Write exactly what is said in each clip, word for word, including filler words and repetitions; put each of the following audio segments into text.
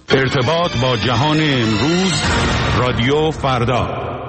ارتباط با جهان امروز، رادیو فردا.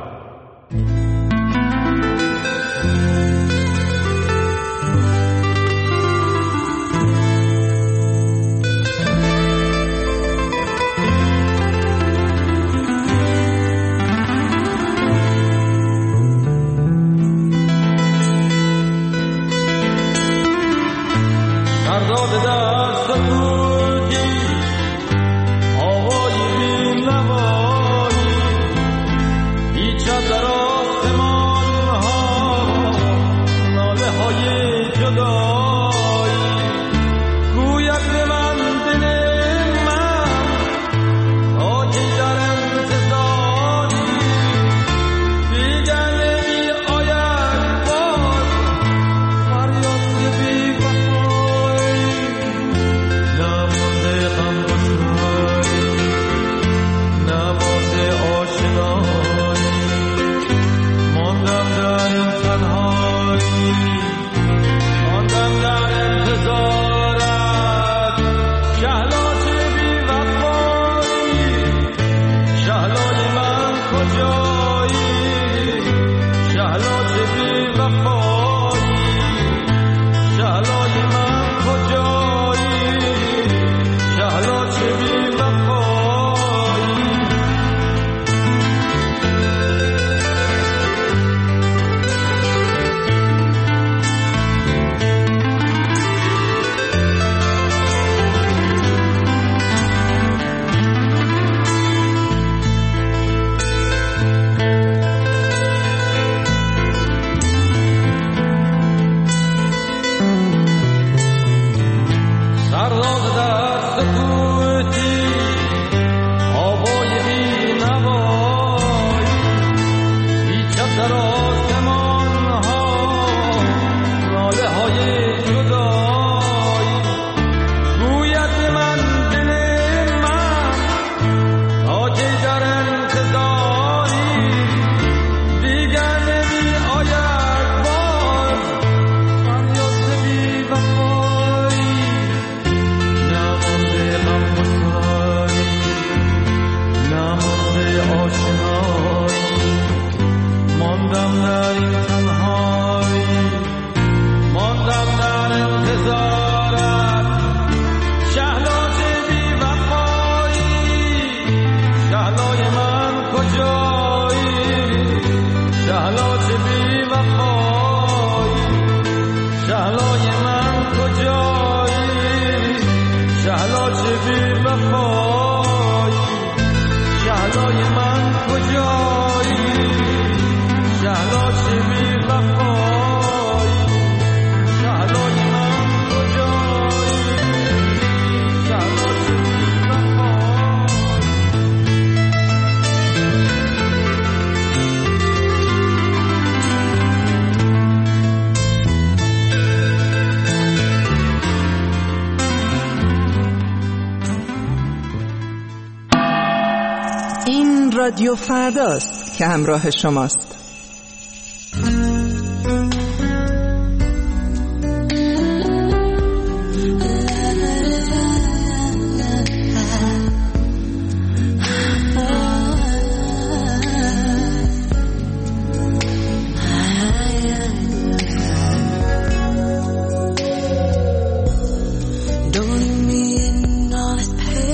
رادیو فرداست که همراه شماست.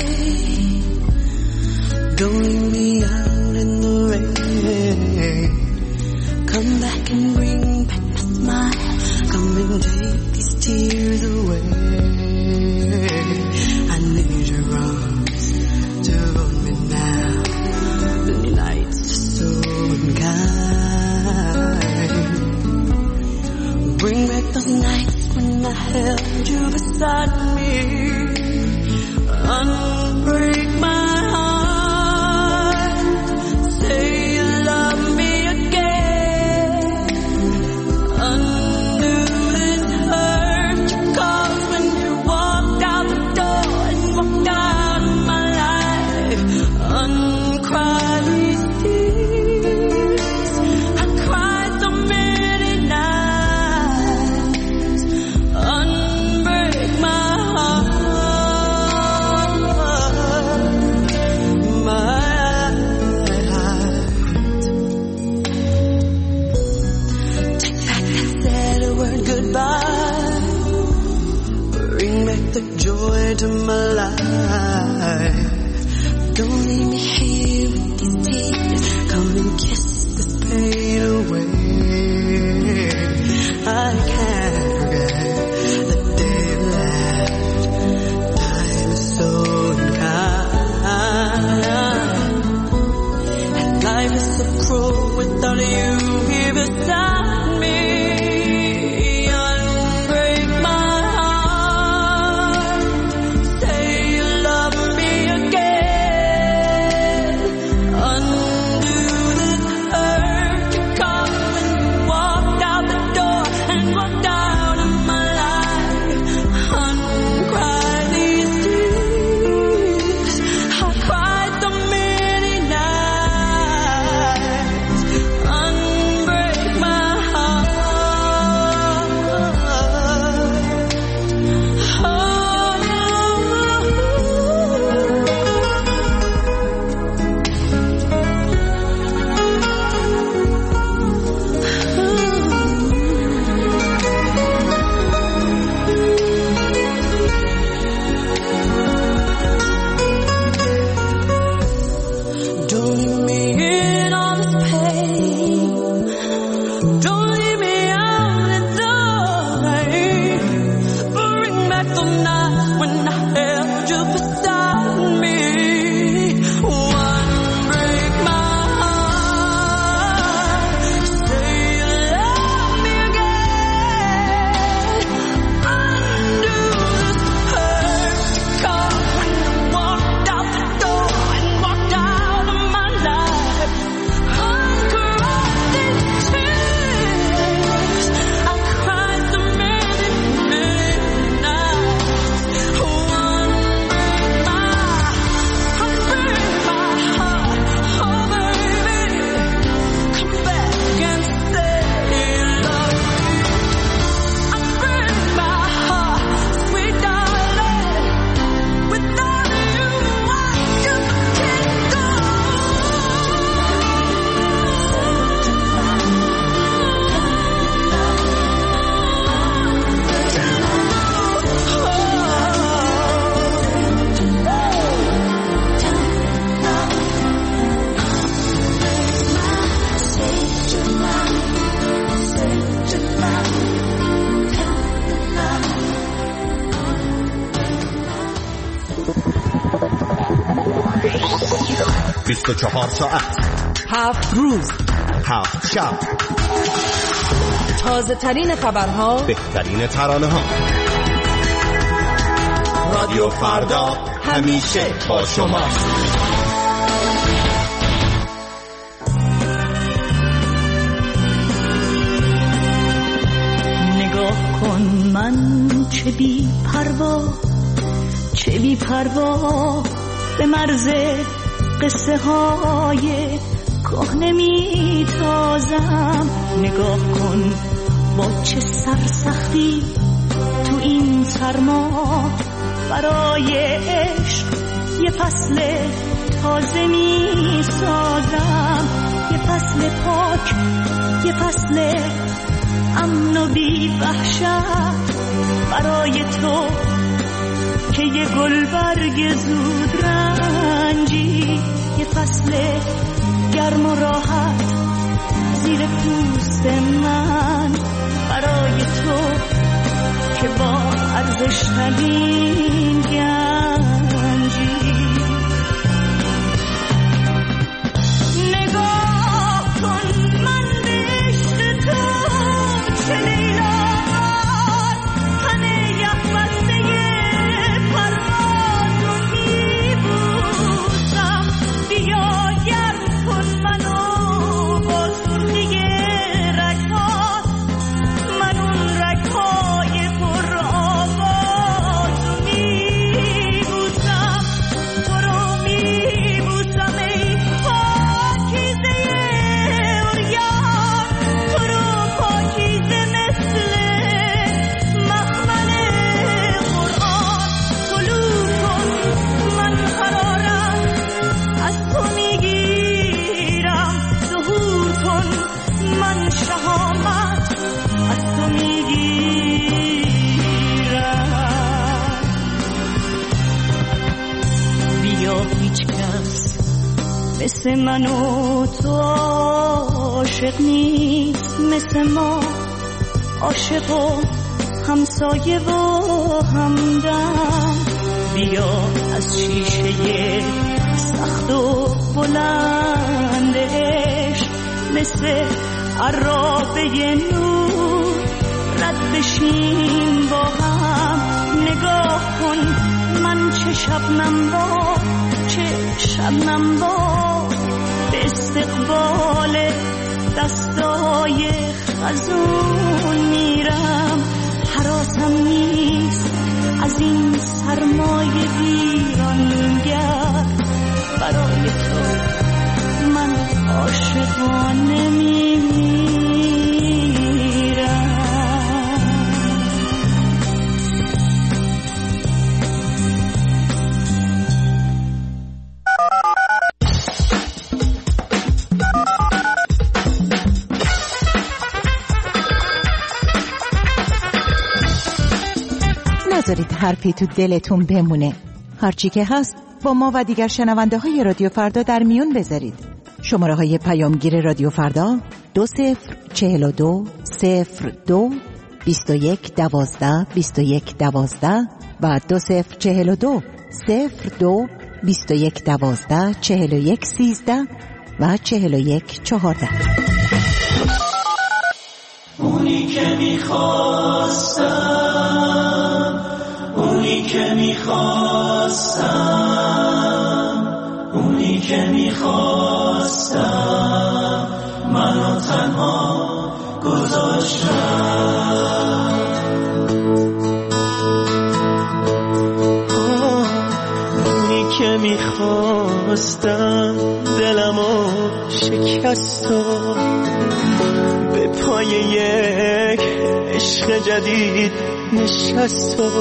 Don't leave me out in the rain. life. Don't leave me here with these tears. Come and kiss this pain away. I can't forget the day left. Time is so unkind, and life is so cruel without you here beside me. Unbreak my heart. Say you love me again. Undo this hurt to come and walk out the door and walk out of my life. Uncry these tears. I cried so many nights. Unbreak my heart. Don't leave me in all this pain. Don't leave me out in the rain. Bring back the nights when I held you beside me. One break my heart. Say you love me again. Undo this hurt to come when you walked out the door and walked out of my life. Uncry these tears. I cried so many, many nights. One break my, unbreak my heart. Oh baby, come back and say you love me. Unbreak my heart, sweet darling. Without you, I just can't go. بیست و چهار ساعت، هفت روز، هفت شب، تازه ترین خبرها، بهترین ترانه ها. رادیو فردا همیشه با شماست. نگاه کن من چه بی پروا، چه بی پروا به مرز قصه های کهنه می تازم. نگاه کن با چه سرسختی تو این سرما برای عشق یه فصل تازه می سازم. یه فصل پاک، یه فصل امن و بی وحشت برای تو که یه گل برگ زود رنجی. یه فصل گرم و راحت زیر پوست من برای تو که با ارزش ترین گنجی. نگاه کن من به عشق تو چه لیلان تنه یک بسته پرواز رو میبوسم. بیا گرم کن منو با سرخی رگهات، من اون رگهای پر آواز رو میبوسم. مثل من و تو عاشق نیست، مثل ما عاشق و همسایه و همدم. بیا از شیشه سخت و بلندش مثل عرابه نور رد بشیم با هم. نگاه کن من چه شبنم با چه شبنم با به استقبال دستای خزون میرم. حراسم نیست از این سرمایه ویرانگر، برای تو من عاشقانه میمیرم. نذارید حرفی تو دلتون بمونه. هرچی که هست با ما و دیگر شنونده های رادیو فردا در میون بذارید. شماره های پیامگیر رادیو فردا دو صفر چهل و دو صفر دو بیست و یک دوازده بیست و یک دوازده و دو صفر چهل و دو صفر دو بیست و یک دوازده چهل و یک سیزده و چهل و یک چهارده. اونی که میخواستم، اونی که میخواستم، اونی که میخواستم منو تنها گذاشتم. اونی که میخواستم دلمو شکست و به پای یک عشق جدید نشست و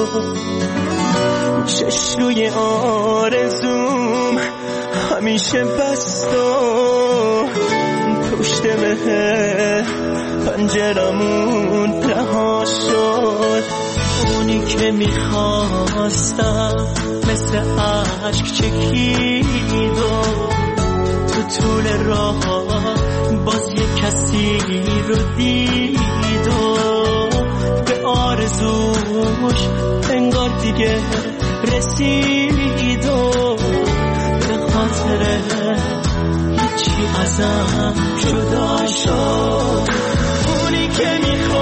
چشموی آرزوم همیشه بست و پشت مه پنجرمون رها شد. اونی که میخواستم مثل عشق چکید و تو طول راه باز یک کسی رو دید و به آرزوش انگار دیگه رسید و به خاطر هیچی ازم جدا شد. اونی که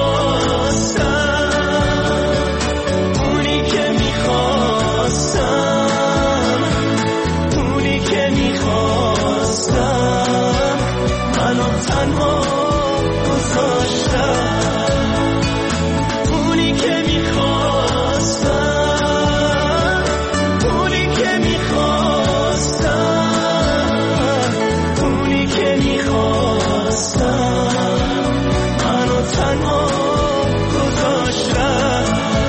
میخواستم، اونی که میخواستم، اونی که میخواستم منو تنها گذاشتم. اونی که میخواستم، اونی که میخواستم، اونی که میخواستم منو تنها گذاشتم.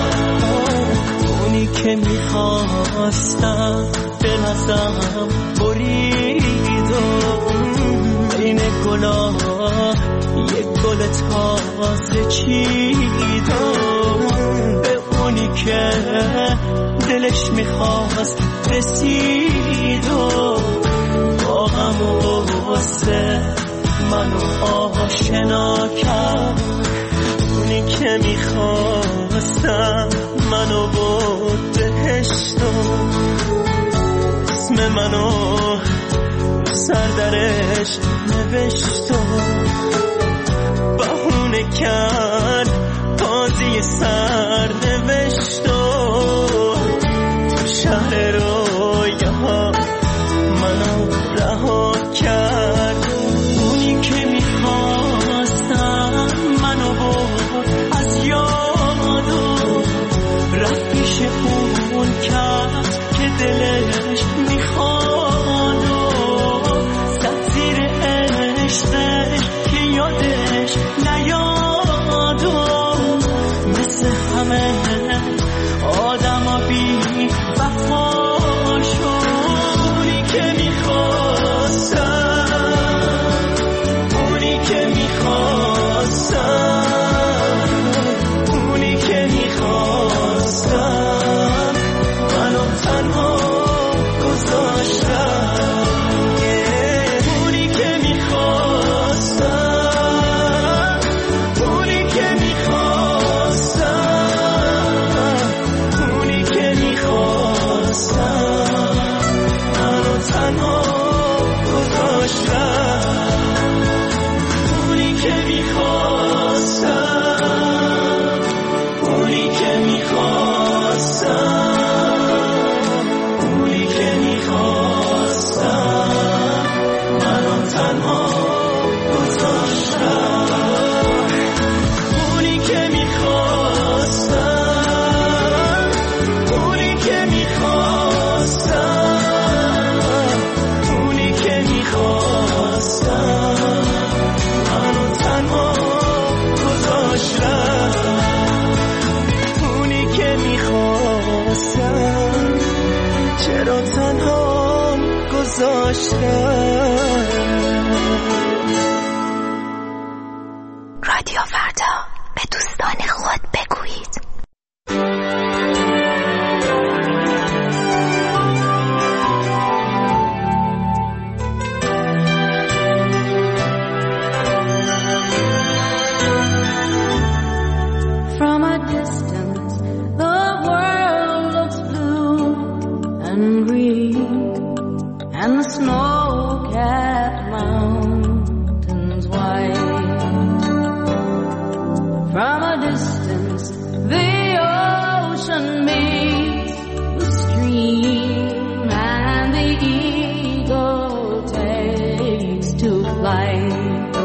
اونی که میخواستم دل ازم برید و بین گلا یک گل تازه چید و به اونی که دلش میخواست رسید و با غم و غصه منو آشنا کرد. اونی که میخواستم منو بود بهشت و اسم منو سر درش نوشت و بهونه کرد بازی سر نوشت و تو شهر رویاها منو رها کرد. اونی که میخواستم منو برد از یاد و رفت پیش اون کرد که دلش میخواد و زد زیر عشقش که یادش نیاد و مثل همه چرا تنها گذاشتم. رادیو فردا، به دوستان خود بگویید. From a distance, the world looks blue and green, and the snow-capped mountains white. From a distance, the ocean meets the stream, and the eagle takes to flight.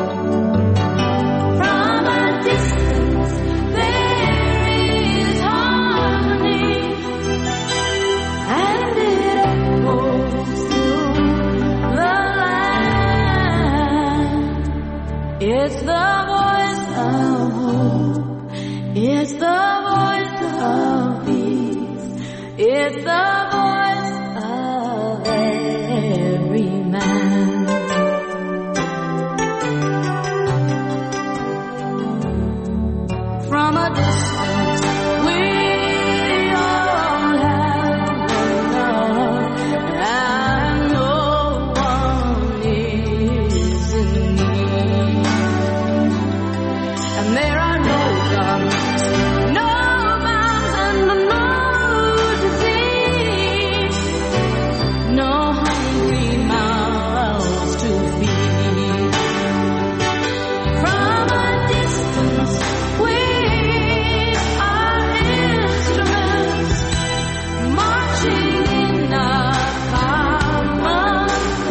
From a distance, there is harmony, and it echoes through the land. It's the voice of hope, it's the voice of peace, it's the voice of every man. From a distance, we all have love, and no one is in need. And there are no guns, no bombs, and no disease, no hungry mouths to feed. From a distance, we are instruments marching in a common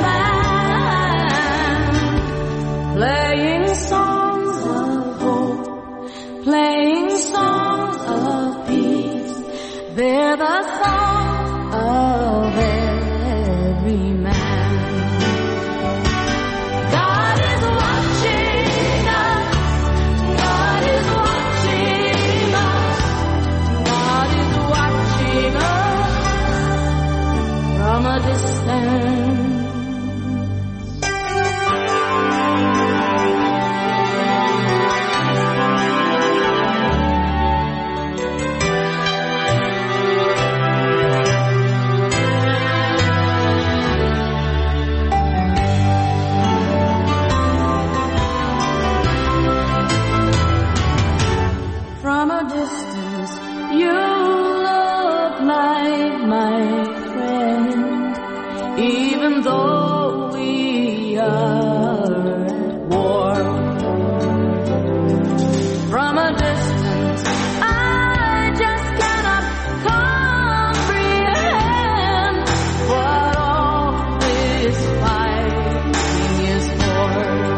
plan, playing songs of hope, playing songs of peace. They're the songs of every man. God is watching us, God is watching us, God is watching us from a distance. From a distance, you look like my friend, even though we are at war. From a distance, I just cannot comprehend what all this fighting is for.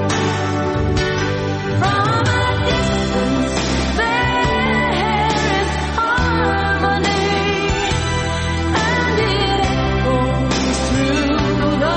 From a distance, there is harmony, and it echoes through the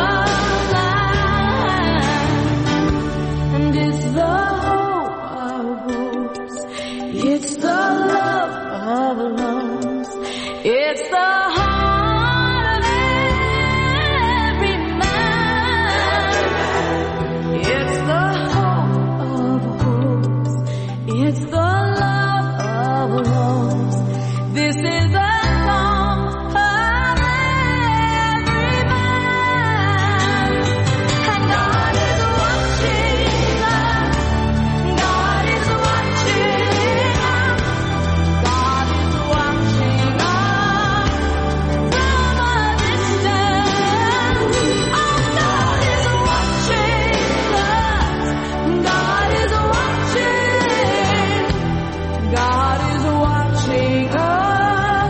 land. And it's the hope of hopes, it's the love of loves, it's the heart of every man. It's the hope of hopes, it's the love of loves. This is the song of every man. And God is watching us, God is watching us, God is watching us from a distance. Oh, God is watching us, God is watching, God is watching us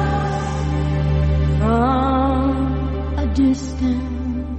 from a distance.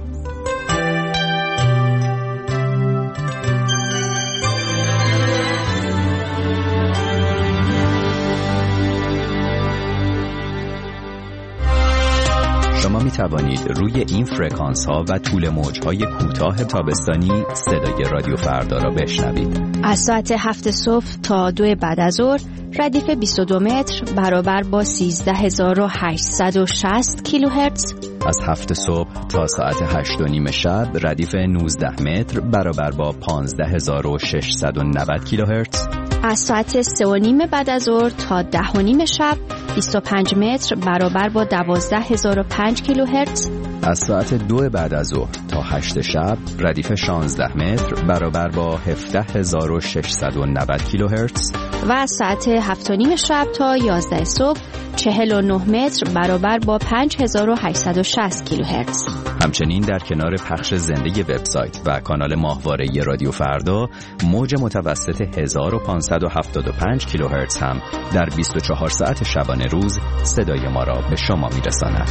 شما می توانید روی این فرکانس ها و طول موج های کوتاه تابستانی صدای رادیو فردا را بشنوید. از ساعت هفت صبح تا دو بعد از ظهر ردیف بیست و دو متر برابر با سیزده هزار و هشتصد و شصت کیلوهرتز. از هفت صبح تا ساعت هشت و نیم شب ردیف نوزده متر برابر با پانزده هزار و ششصد و نود کیلوهرتز. از ساعت سه و نیم بعد از ظهر تا ده و نیم شب بیست و پنج متر برابر با دوازده هزار و پنج کیلوهرتز. از ساعت دو بعد از ظهر تا هشت شب ردیف شانزده متر برابر با هفده هزار و ششصد و نود کیلوهرتز. و از ساعت هفت و نیم شب تا یازده صبح چهل و نه متر برابر با پنج هزار و هشتصد و شصت کیلوهرتز. همچنین در کنار پخش زنده وبسایت و کانال ماهواره رادیو فردا، موج متوسط هزار و پانصد و هفتاد و پنج کیلوهرتز هم در بیست و چهار ساعت شبانه روز صدای ما را به شما میرساند.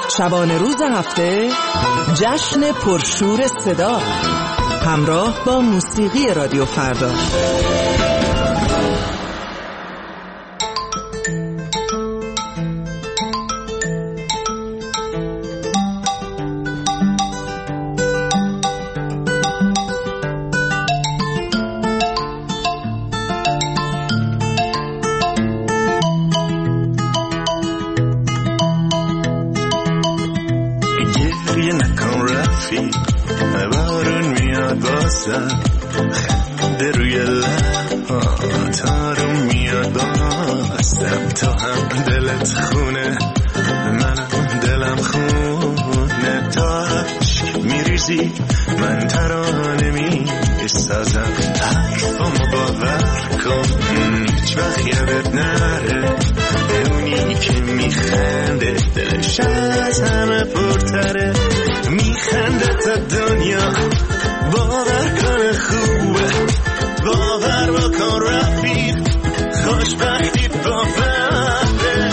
شبانه روز هفته جشن پرشور صدا همراه با موسیقی رادیو فردا. خنده روی لبات آروم میاد بازم، تو هم دلت خونه منم دلم خونه، تا عشق میریزی من ترانه میسازم، حرفامو باور کن هیچ وقت یادت نره، اونی که میخنده دلش از همه پرتره، میخنده تا دنیا باور کن خوبه، باور بکن رفیق خوشبختی باوره،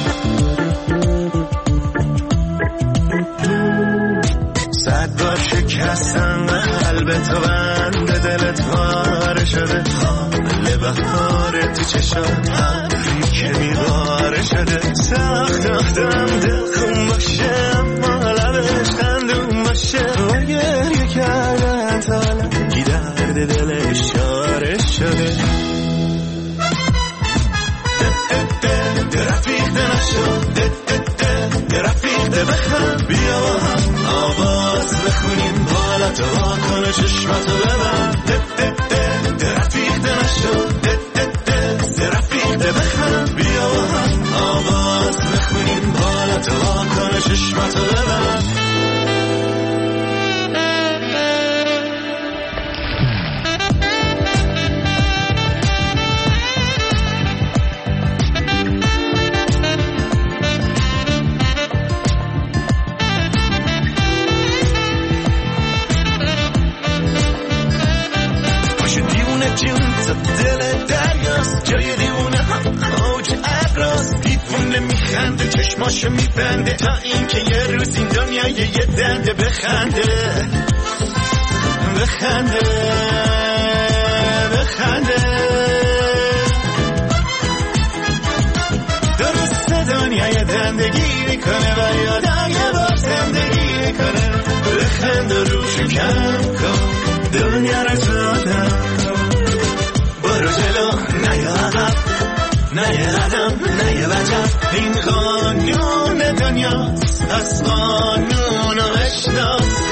صد بار شکستن قلب تو بند دلت پاره شده، حال بهار تو چشات حرفی که میباره شده، سخت آدم دل خون باشه اما لبش خندون باشه، و گریه کردن تا لکی درد دلش شاره شده، رفیق نشد رفیق بخم، بیا با هم آواز بخونیم، بالا تو واکنه چشمتو ببند، رفیق نشد رفیق بخم، بیا با هم آواز بخونیم، بالا تو واکنه چشمتو ببند. دل دریاست جای دیونه ها اوج ابراست، دیوونه میخنده چشماشو میبنده، تا این که یه روز این دنیا یه دنده بخنده بخنده بخنده، درست دنیا یه دندگی میکنه و یادم یه بار زندگی میکنه، بخنده روشو کم کن دنیا رو زادم، برو جلو نه عقب نه یه قدم نه یه وجب، این قانون دنیاست از قانون و اشناس،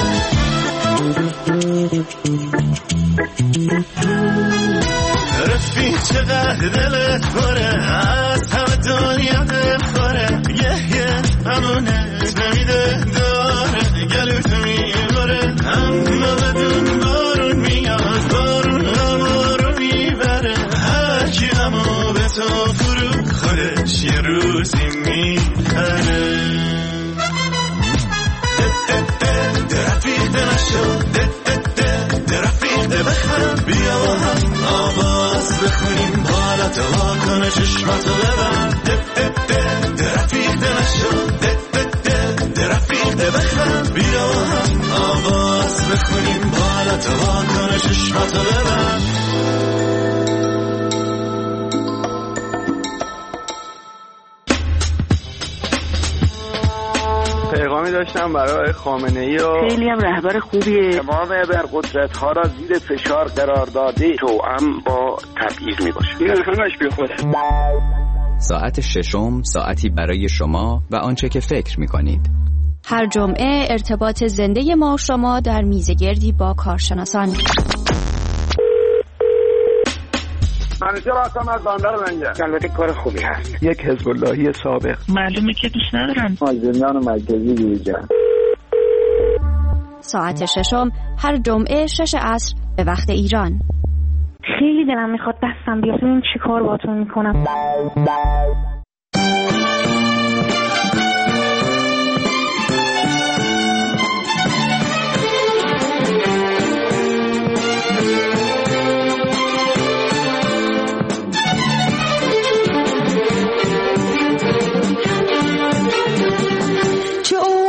رفیق چقدر دلت پره از همه دنیا دلخوره، یه یه همونت نمیده داره گلوت میبره، اما بدون بارون میاد بارون همو رو میبره، هرکی همو به تو فرو خودش یه روزی میخره، رفیق نشد رفیق بخم، بیا با هم آواز بخونیم، بالا تو واکنه چشمتو ببند، رفیق نشد رفیق بخم، بیا با هم آواز بخونیم، بالا تو واکنه چشمتو ببند. پیغامی داشتم برای خامنه‌ای و خیلی هم رهبر خوبیه، تمام ابرقدرت ها را زیر فشار قرار داده، توأم با تبعیض میباشه، این همش بی خوده. ساعت ششم ساعتی برای شما و آنچه که فکر میکنید. هر جمعه ارتباط زنده ما و شما در میزگردی با کارشناسان. منیجر هستم از بندر منجر. البته کار خوبی هست. یک حزب اللهی سابق. معلومه که دوست ندارم. مازندران مرکزی دیجا. ساعت ششم هر جمعه شش عصر به وقت ایران. خیلی دلم میخواد دستم بیاد ببینم چی کار باهاتون میکنم. چه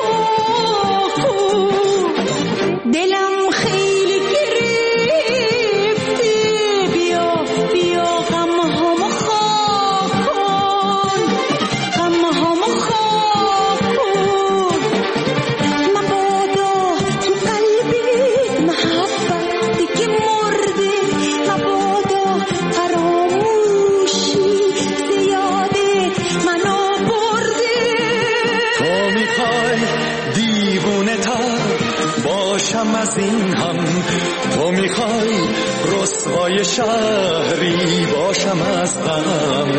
از این هم تو میخوای رسوای شهری باشم از غم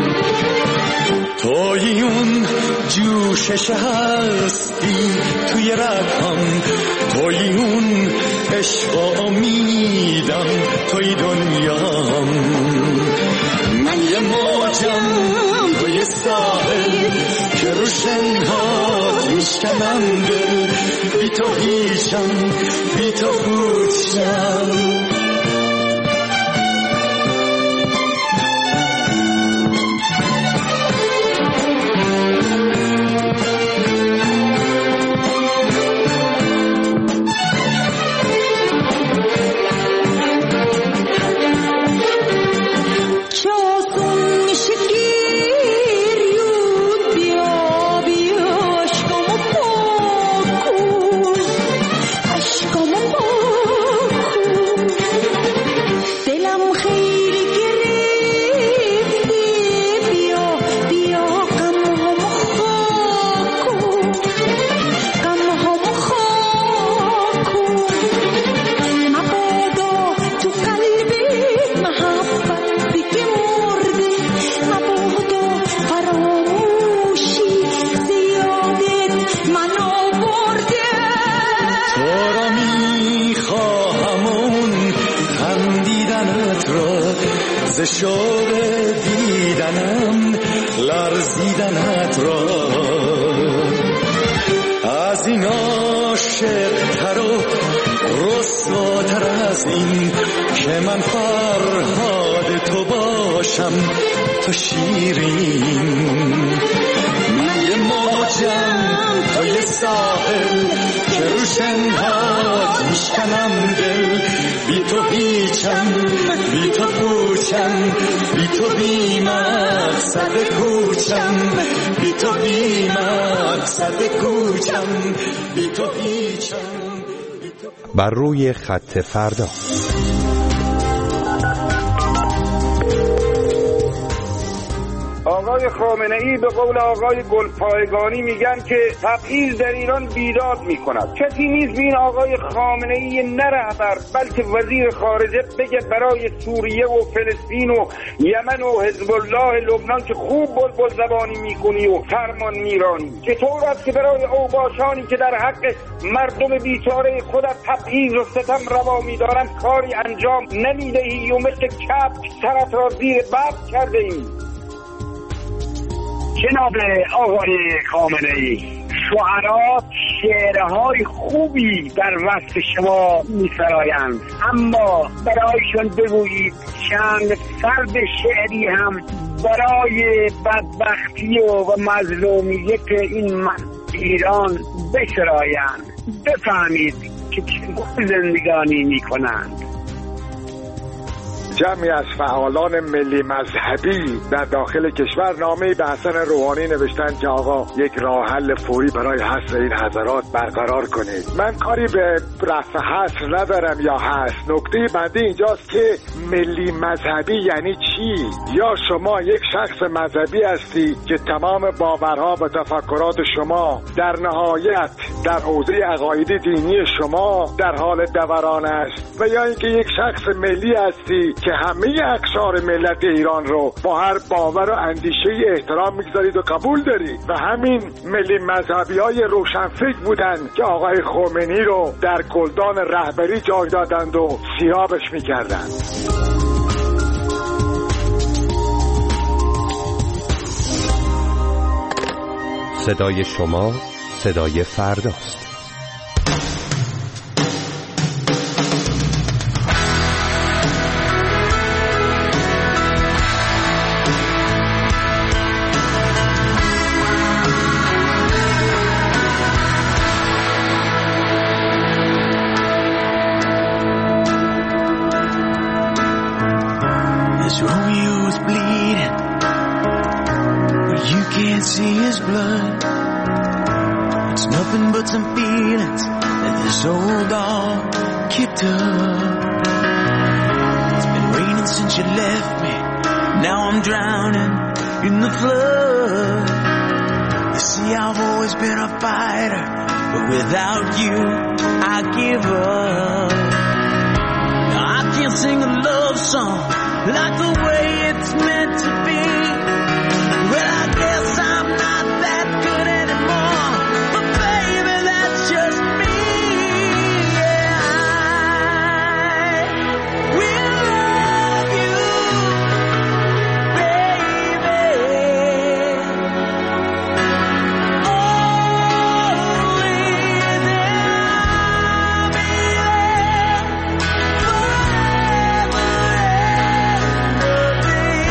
توی اون جوشش هستی توی رگم توی اون عشق امیدم توی دنیام من یه موجم توی ساحل که رو شنهات میشکنم دل بی تو هیچم بی تو پوچم شوق دیدنم لرزیدنت را از این عاشق تر و رسواتر از این که من فرهاد تو باشم تو شیرین من یه موجم تو یه ساحل که رو شنهات میشکنم دل بی تو هیچم بی تو پوچم بی تو بی مقصد کوچم بی تو بی مقصد کوچم بی تو هیچم. بر روی خط فردا آقای خامنه ای به قول آقای گلپایگانی میگن که تبعیض در ایران بیداد میکند. کسی نیست بین آقای خامنه ای نه رهبر بلکه وزیر خارجه بگه برای سوریه و فلسطین و یمن و حزب الله لبنان که خوب بلبل زبانی میکنی و فرمان میرانی. چطور است که برای اوباشانی که در حق مردم بیچاره خودت تبعیض و ستم روا میدارند کاری انجام نمیدهی و مثل کپ سرت را زیر ببر کرده ای؟ جناب آقای خامنه ای، شعرا شعرهای خوبی در وصف شما می‌سرایند، اما برایشان بگویید چند فرد شعری هم برای بدبختی و مظلومیت این ایران بسرایند، بفهمید که چه زندگانی می‌کنند. جمعی از فعالان ملی مذهبی در داخل کشور نامه‌ای به حسن روحانی نوشتن که آقا یک راه حل فوری برای حصر این حضرات برقرار کنید. من کاری به رفع حصر ندارم یا هست، نکته بنده اینجاست که ملی مذهبی یعنی چی؟ یا شما یک شخص مذهبی هستی که تمام باورها و تفکرات شما در نهایت در حوزه عقایدی دینی شما در حال دوران است، و یا اینکه یک شخص ملی هستی که همه اقشار ملت ایران رو با هر باور و اندیشه احترام میگذارید و قبول دارید. و همین ملی مذهبی های روشنفکر بودن که آقای خمینی رو در گلدان رهبری جای دادند و سیابش میکردند. صدای شما صدای فرداست. see his blood. It's nothing but some feelings that this old dog kicked up. It's been raining since you left me. Now I'm drowning in the flood. You see, I've always been a fighter, but without you, I give up. Now I can't sing a love song like the way it's meant to be. Well, I guess I'm not that good anymore, but baby, that's just me. Yeah, I will love you, baby. Always, and I'll be there forever and a day.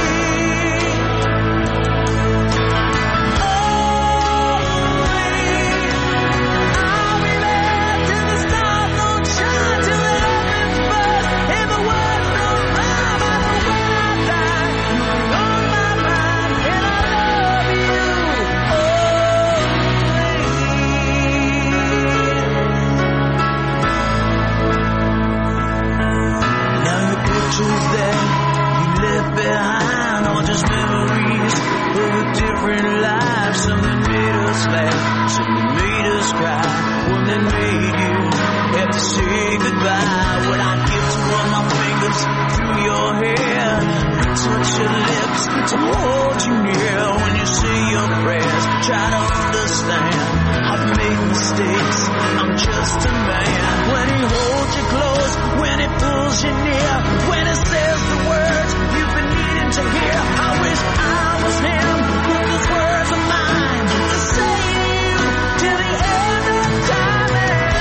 Behind all just memories of a different life. Some that made us laugh, some that made us cry, one that made you have to say goodbye. What I give to run my fingers through your hair, touch your lips to hold you near. When you say your prayers, try to understand. I've made mistakes, I'm just a man. When he holds you close, when he pulls you near, when he says the words you've been needing to hear. I wish I was him, but those words are mine to say to you till the end of time. And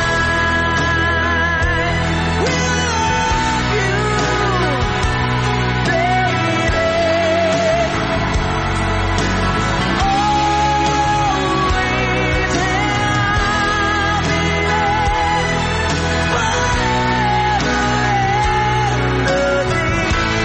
I will love you, baby. Always, and I'll be there forever and a day.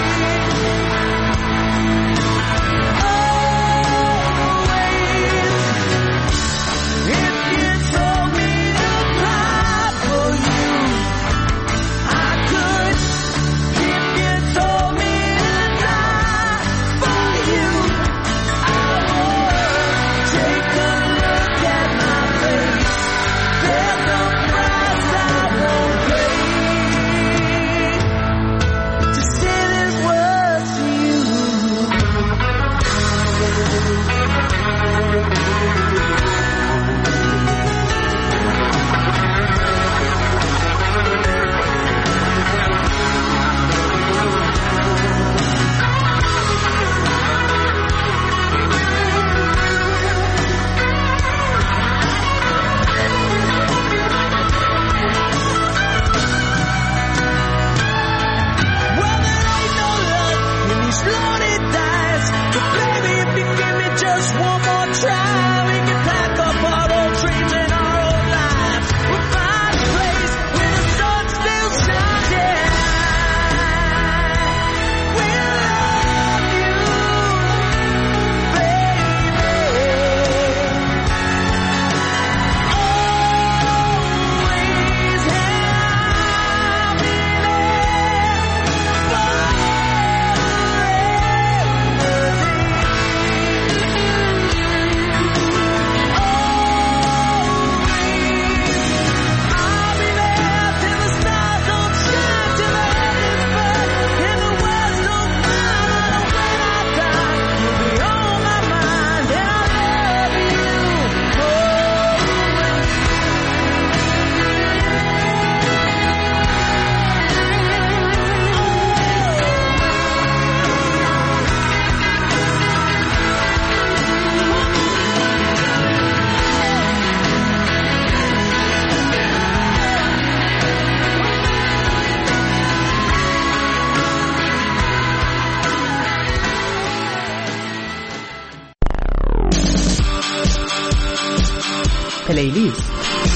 پلیلیست.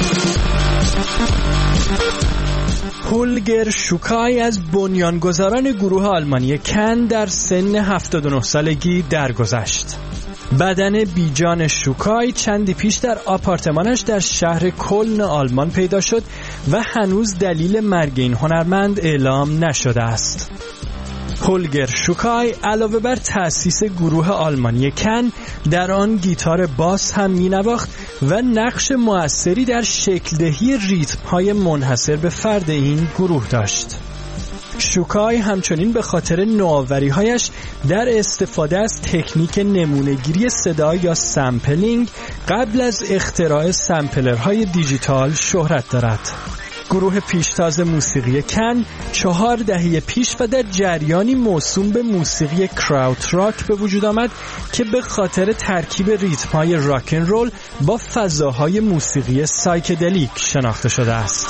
هولگر شوکای از بنیانگذاران گروه آلمانی کن در سن هفتاد و نه سالگی درگذشت. بدن بیجان شوکای چندی پیش در آپارتمانش در شهر کلن آلمان پیدا شد و هنوز دلیل مرگ این هنرمند اعلام نشده است. هولگر شوکای علاوه بر تأسیس گروه آلمانی کن در آن گیتار باس هم می‌نواخت و نقش مؤثری در شکل‌دهی ریتم‌های منحصر به فرد این گروه داشت. شوکای همچنین به خاطر نوآوری‌هایش در استفاده از تکنیک نمونه‌گیری صدا یا سامپلینگ قبل از اختراع سامپلرهای دیجیتال شهرت دارد. گروه پیشتاز موسیقی کن چهار دهه پیش و در جریانی موسوم به موسیقی کراوت راک به وجود آمد که به خاطر ترکیب ریتم‌های راک ان رول با فضاهای موسیقی سایکدلیک شناخته شده است.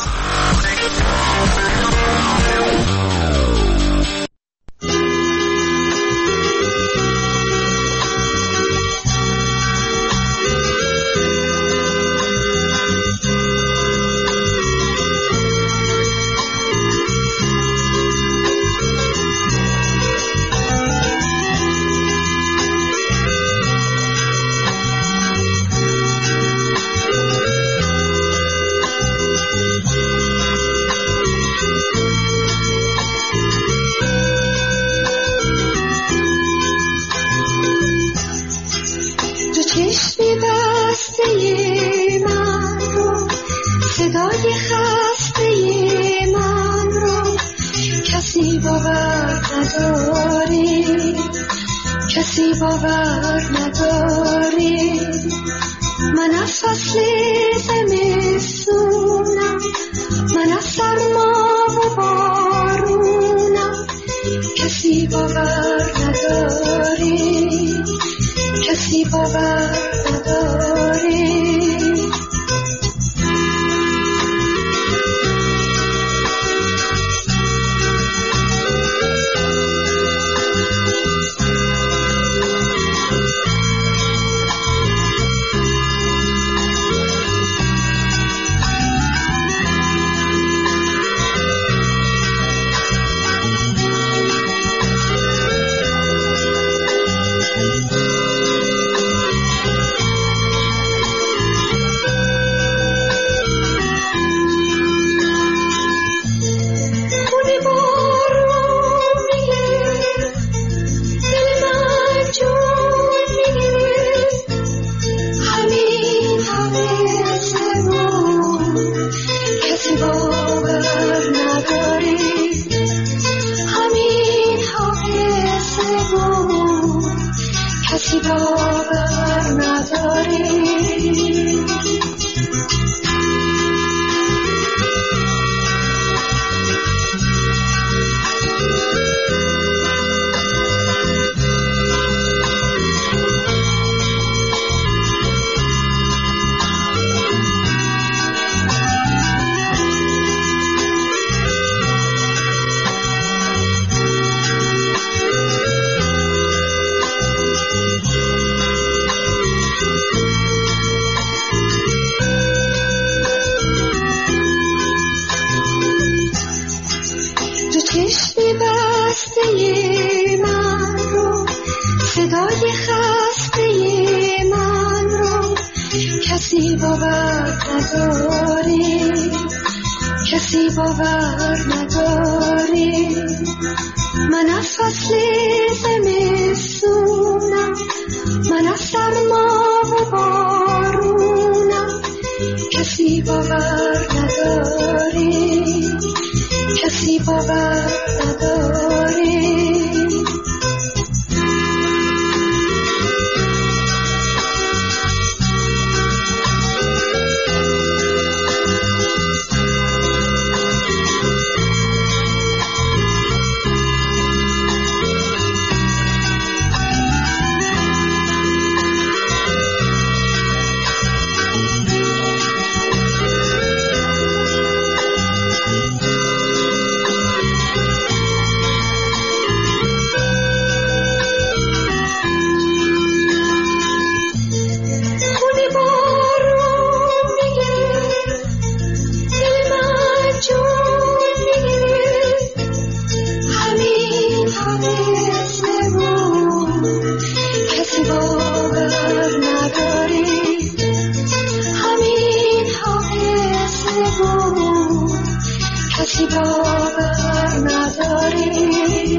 هیچی باور نداری.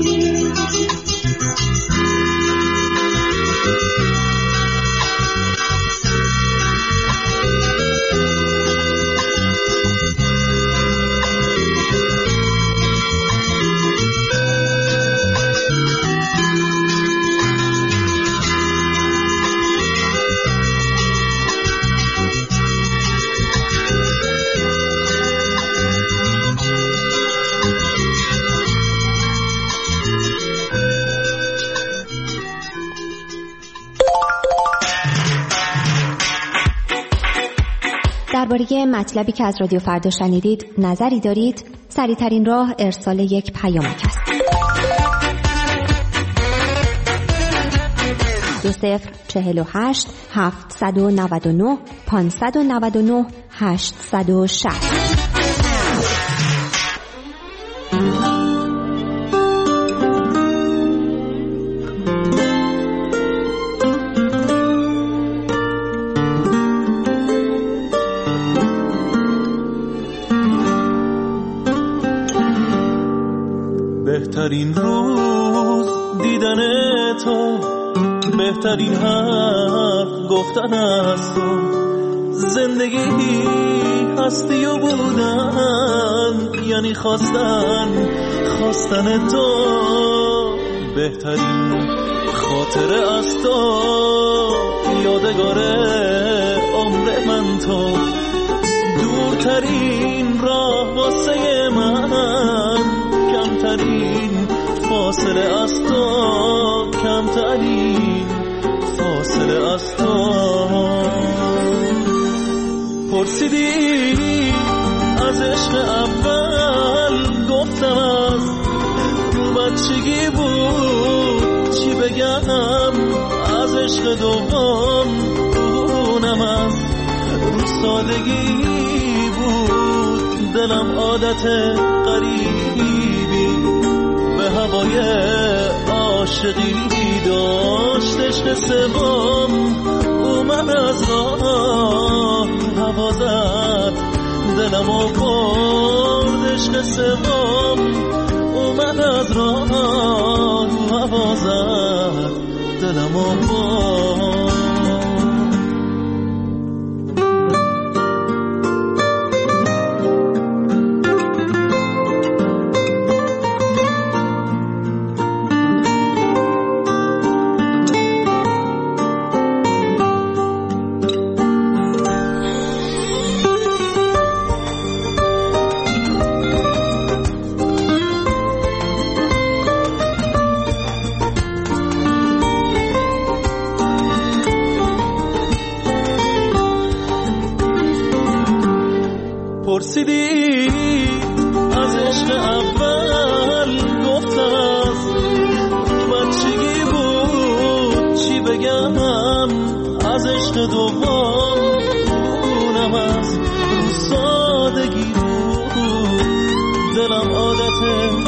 درباره مطلبی که از رادیو فردا شنیدید نظری دارید؟ سریع‌ترین راه ارسال یک پیامک است. دو صفر چهل و هشت هفتصد و نود و نه پانصد و نود و نه هشتصد و شصت. بهترین روز دیدن تو، بهترین حرف گفتن از تو، زندگی هستی و بودن یعنی خواستن خواستن تو. بهترین خاطره از تو، یادگار عمر من تو، دورترین راه واسه من، کمترین فاصله از تو، کمترین فاصله از تو. پرسیدی از عشق اول، گفتم از رو بچگی بود، چی بگم از عشق دوم، اونم از رو سادگی بود. دلم عادت غریبی به هوای عاشقی داشت، عشق سوم اومد از راه هوا زد، دلم و برد. عشق سوم اومد از راه هوا زد، دلم و برد. پرسیدی از عشق اول، گفتم از رو بچگی بود، چی بگم از عشق دوم، اونم از رو سادگی بود. دلم عادت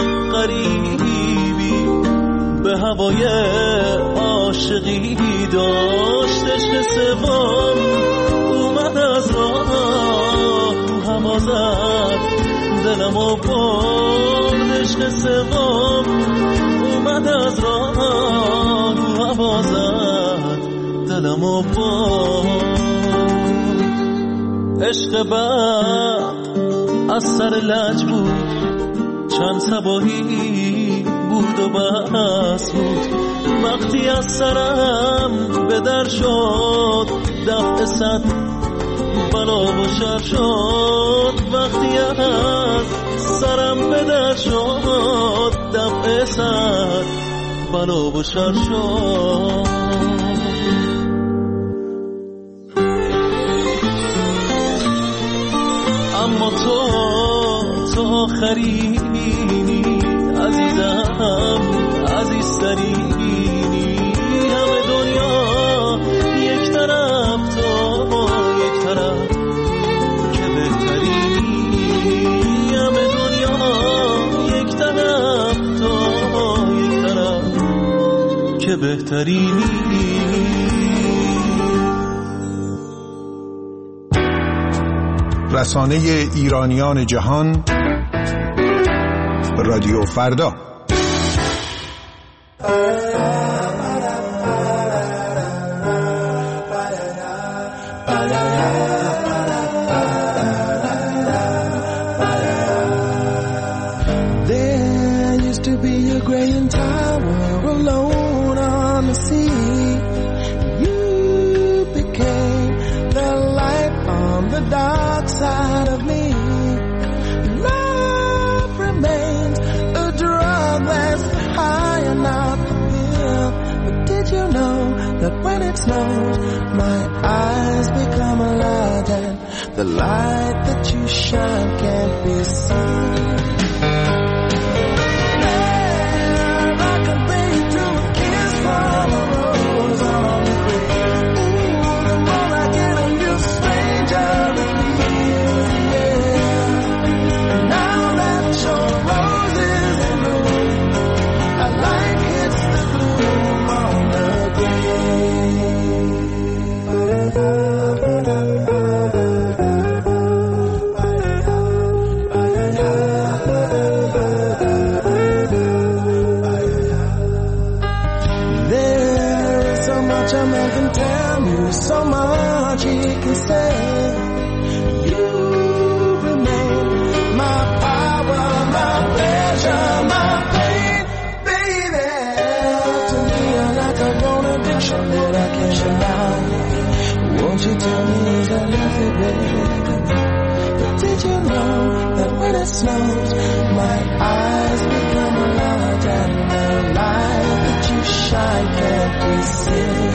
غریبی به هوای عاشقی داشت، عشق سوم اومد از راه هوا زد، دلم و برد. عشق سوم اومد از راه هوا زد، دلم و برد. عشق بعد از سر لج بود، چند صباحی بود و بس بود. وقتی از سرم به در شد، دفع صد بلا و شر شد. وقتی از سرم به در شد، دفع صد بلا و شر شد. اما تو تو آخرینی عزیزم، عزیزترینی. همه دنیا یک طرف، تو یک طرف که بهترینی. همه دنیا یک طرف، تو یک طرف که بهترینی. رسانه ایرانیان جهان رادیو فردا. Snows, my eyes become a light, and the light that you shine can't be seen. There, I can bring you to a kiss from a rose on the grave. Ooh, the more I get of you, stranger it feels, yeah. Now that your rose is in bloom, a light hits the gloom on the grave. A man can tell me so much he can say. You remain my power, my pleasure, my pain, baby. To me you're like a grown addiction that I can't deny. Won't you tell me is that healthy, baby? But did you know that when it snows my eyes become a light, and the light that you shine can't be seen?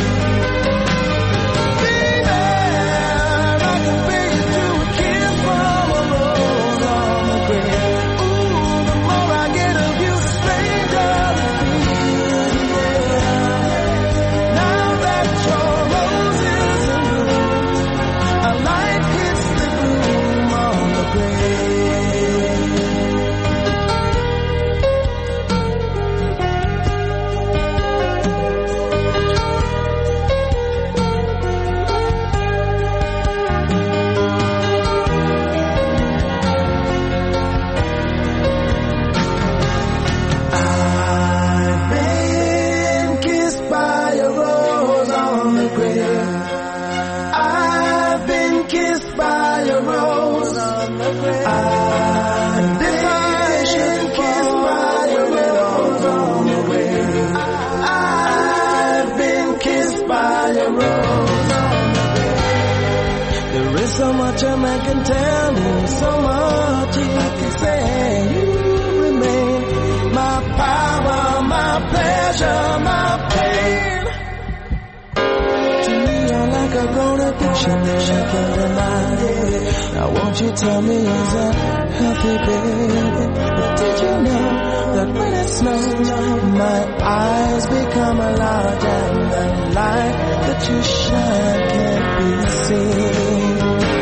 So much a man can tell me, so much he can say. You remain my power, my pleasure, my pain. To me you're like a grown addiction that I can't deny. Now won't you tell me is that healthy, baby? But did you know that when it snows my eyes become a light, and the light that you shine can't be seen?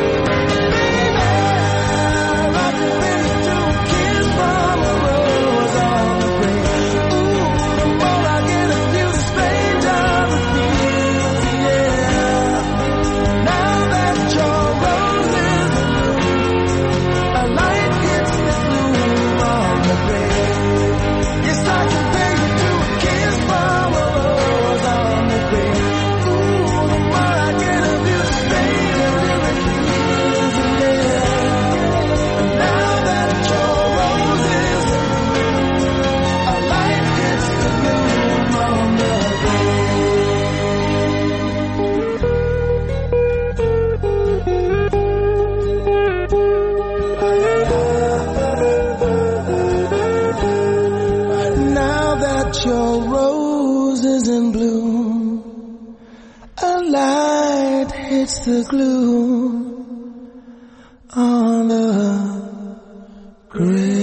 Your rose is in bloom, a light hits the gloom on the grave.